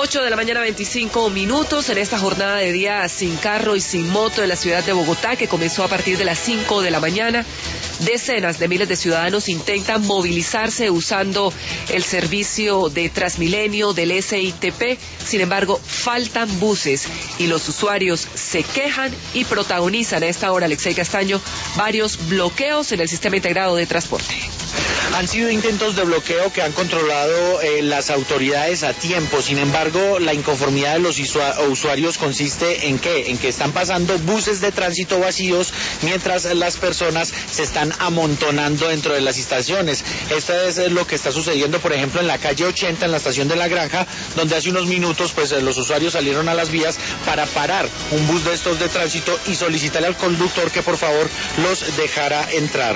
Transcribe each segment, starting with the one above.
8 de la mañana, 25 minutos, en esta jornada de día sin carro y sin moto en la ciudad de Bogotá, que comenzó a partir de las 5 de la mañana. Decenas de miles de ciudadanos intentan movilizarse usando el servicio de Transmilenio del SITP. Sin embargo, faltan buses y los usuarios se quejan y protagonizan a esta hora, Alexei Castaño, varios bloqueos en el sistema integrado de transporte. Han sido intentos de bloqueo que han controlado las autoridades a tiempo. Sin embargo, la inconformidad de los usuarios consiste en que están pasando buses de tránsito vacíos mientras las personas se están amontonando dentro de las estaciones. Esto es lo que está sucediendo, por ejemplo, en la calle 80, en la estación de La Granja, donde hace unos minutos los usuarios salieron a las vías para parar un bus de estos de tránsito y solicitarle al conductor que por favor los dejara entrar.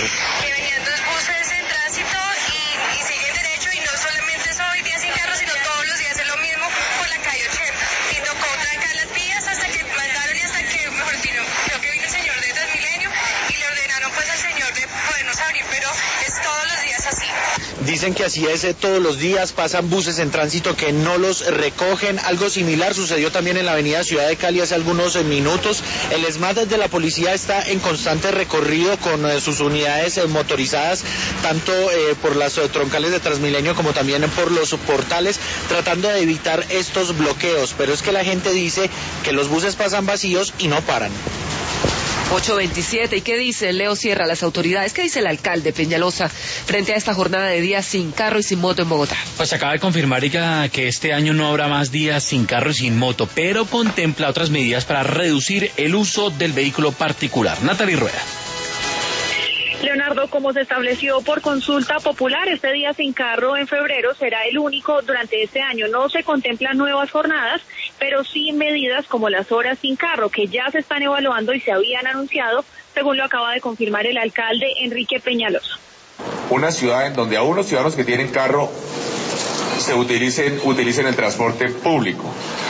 Dicen que así es todos los días, pasan buses en tránsito que no los recogen. Algo similar sucedió también en la avenida Ciudad de Cali hace algunos minutos. El ESMAD de la policía está en constante recorrido con sus unidades motorizadas, tanto por las troncales de Transmilenio como también por los portales, tratando de evitar estos bloqueos. Pero es que la gente dice que los buses pasan vacíos y no paran. 8:27. ¿Y qué dice Leo Sierra, las autoridades? ¿Qué dice el alcalde Peñalosa frente a esta jornada de días sin carro y sin moto en Bogotá? Pues acaba de confirmar que este año no habrá más días sin carro y sin moto, pero contempla otras medidas para reducir el uso del vehículo particular. Natalie Rueda. Leonardo, como se estableció por consulta popular, este día sin carro en febrero será el único durante este año. No se contemplan nuevas jornadas, pero sí medidas como las horas sin carro, que ya se están evaluando y se habían anunciado, según lo acaba de confirmar el alcalde Enrique Peñalosa. Una ciudad en donde aún los ciudadanos que tienen carro se utilicen el transporte público.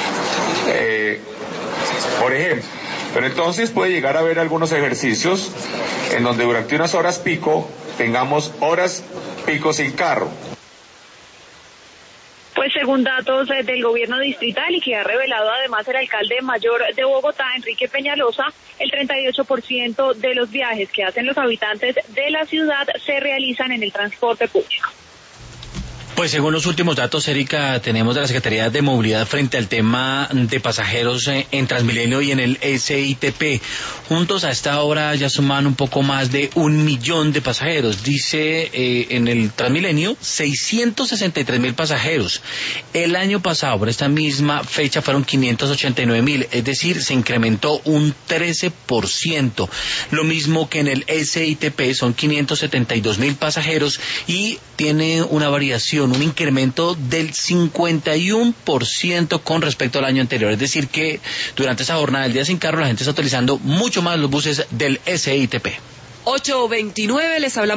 Por ejemplo, pero entonces puede llegar a haber algunos ejercicios en donde durante unas horas pico tengamos horas pico sin carro. Pues según datos del gobierno distrital y que ha revelado además el alcalde mayor de Bogotá, Enrique Peñalosa, el 38% de los viajes que hacen los habitantes de la ciudad se realizan en el transporte público. Pues según los últimos datos, Erika, tenemos de la Secretaría de Movilidad frente al tema de pasajeros en Transmilenio y en el SITP. Juntos a esta hora ya suman un poco más de 1 millón de pasajeros. Dice en el Transmilenio 663.000 pasajeros. El año pasado, por esta misma fecha, fueron 589.000, es decir, se incrementó un 13%. Lo mismo que en el SITP, son 572.000 pasajeros y tiene una variación, un incremento del 51% con respecto al año anterior. Es decir que durante esa jornada del día sin carro la gente está utilizando mucho más los buses del SITP. 8:29, les hablamos.